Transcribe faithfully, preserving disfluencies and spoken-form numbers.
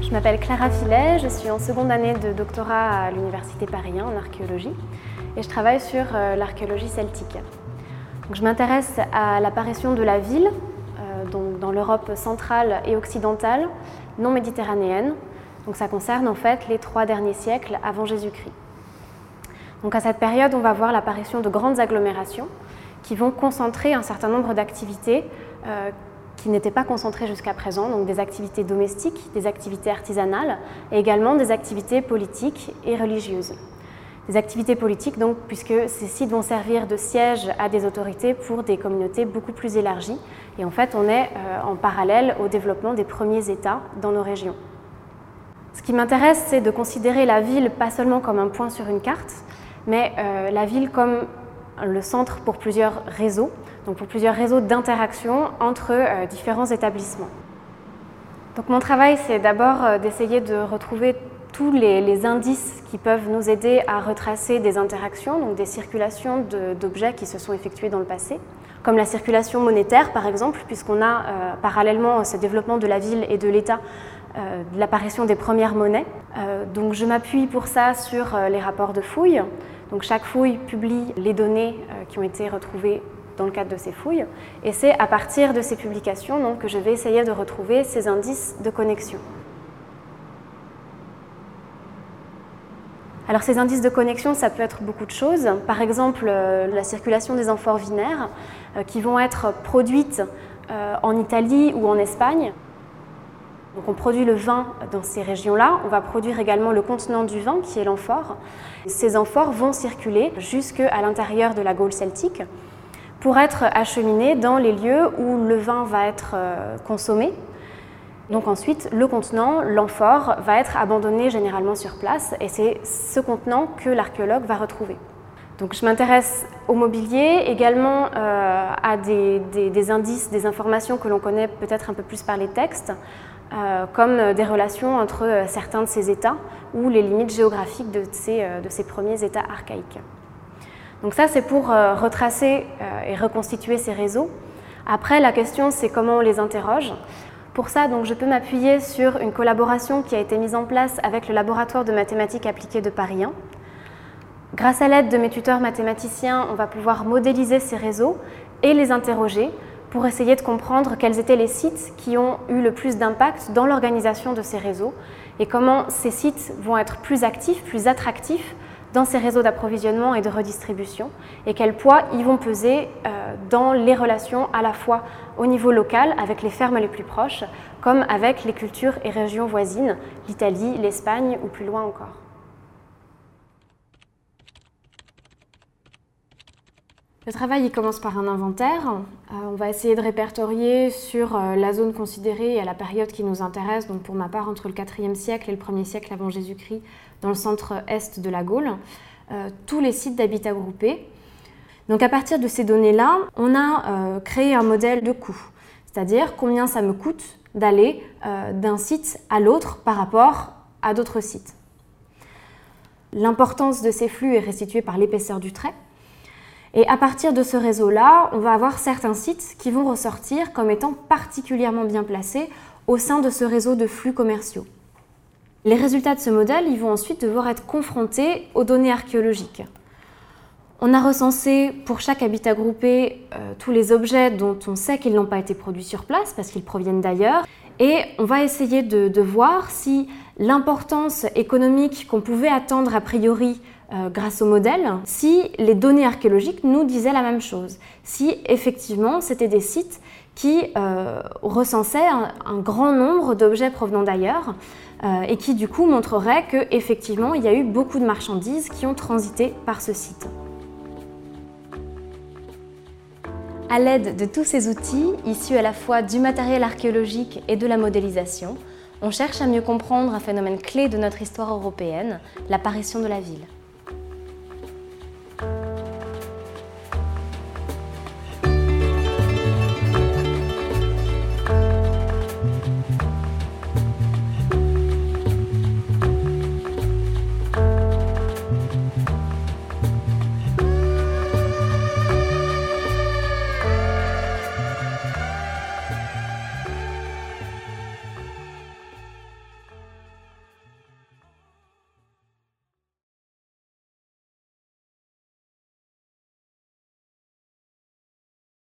Je m'appelle Clara Fillet, je suis en seconde année de doctorat à l'Université Paris un en archéologie et je travaille sur euh, l'archéologie celtique. Donc, je m'intéresse à l'apparition de la ville euh, donc dans l'Europe centrale et occidentale, non méditerranéenne. Donc, ça concerne en fait les trois derniers siècles avant Jésus-Christ. Donc, à cette période, on va voir l'apparition de grandes agglomérations qui vont concentrer un certain nombre d'activités euh, qui n'étaient pas concentrées jusqu'à présent, donc des activités domestiques, des activités artisanales et également des activités politiques et religieuses. Des activités politiques donc, puisque ces sites vont servir de siège à des autorités pour des communautés beaucoup plus élargies. Et en fait, on est euh, en parallèle au développement des premiers États dans nos régions. Ce qui m'intéresse, c'est de considérer la ville pas seulement comme un point sur une carte, mais euh, la ville comme le centre pour plusieurs réseaux, donc pour plusieurs réseaux d'interaction entre euh, différents établissements. Donc mon travail, c'est d'abord euh, d'essayer de retrouver tous les, les indices qui peuvent nous aider à retracer des interactions, donc des circulations de, d'objets qui se sont effectuées dans le passé, comme la circulation monétaire par exemple, puisqu'on a euh, parallèlement ce développement de la ville et de l'État, euh, l'apparition des premières monnaies. Euh, donc je m'appuie pour ça sur euh, les rapports de fouilles. Donc chaque fouille publie les données euh, qui ont été retrouvées dans le cadre de ces fouilles, et c'est à partir de ces publications donc, que je vais essayer de retrouver ces indices de connexion. Alors ces indices de connexion, ça peut être beaucoup de choses. Par exemple, euh, la circulation des amphores vinaires euh, qui vont être produites euh, en Italie ou en Espagne. Donc on produit le vin dans ces régions-là, on va produire également le contenant du vin qui est l'amphore. Ces amphores vont circuler jusqu'à l'intérieur de la Gaule celtique pour être acheminés dans les lieux où le vin va être euh, consommé. Donc ensuite, le contenant, l'amphore, va être abandonné généralement sur place et c'est ce contenant que l'archéologue va retrouver. Donc je m'intéresse au mobilier, également euh, à des, des, des indices, des informations que l'on connaît peut-être un peu plus par les textes, euh, comme des relations entre euh, certains de ces États ou les limites géographiques de ces, euh, de ces premiers États archaïques. Donc ça, c'est pour euh, retracer euh, et reconstituer ces réseaux. Après, la question, c'est comment on les interroge. Pour ça, donc, je peux m'appuyer sur une collaboration qui a été mise en place avec le laboratoire de mathématiques appliquées de Paris un. Grâce à l'aide de mes tuteurs mathématiciens, on va pouvoir modéliser ces réseaux et les interroger pour essayer de comprendre quels étaient les sites qui ont eu le plus d'impact dans l'organisation de ces réseaux et comment ces sites vont être plus actifs, plus attractifs dans ces réseaux d'approvisionnement et de redistribution et quel poids ils vont peser euh, dans les relations à la fois au niveau local avec les fermes les plus proches comme avec les cultures et régions voisines, l'Italie, l'Espagne ou plus loin encore. Le travail il commence par un inventaire. Euh, on va essayer de répertorier sur euh, la zone considérée et à la période qui nous intéresse, donc pour ma part entre le quatrième siècle et le premier siècle avant Jésus-Christ, dans le centre-est de la Gaule, euh, tous les sites d'habitat groupés. Donc à partir de ces données-là, on a euh, créé un modèle de coût, c'est-à-dire combien ça me coûte d'aller euh, d'un site à l'autre par rapport à d'autres sites. L'importance de ces flux est restituée par l'épaisseur du trait. Et à partir de ce réseau-là, on va avoir certains sites qui vont ressortir comme étant particulièrement bien placés au sein de ce réseau de flux commerciaux. Les résultats de ce modèle ils vont ensuite devoir être confrontés aux données archéologiques. On a recensé pour chaque habitat groupé euh, tous les objets dont on sait qu'ils n'ont pas été produits sur place parce qu'ils proviennent d'ailleurs et on va essayer de, de voir si l'importance économique qu'on pouvait attendre a priori Euh, grâce au modèle, si les données archéologiques nous disaient la même chose, si effectivement c'était des sites qui euh, recensaient un, un grand nombre d'objets provenant d'ailleurs euh, et qui du coup montreraient qu'effectivement il y a eu beaucoup de marchandises qui ont transité par ce site. À l'aide de tous ces outils, issus à la fois du matériel archéologique et de la modélisation, on cherche à mieux comprendre un phénomène clé de notre histoire européenne, l'apparition de la ville.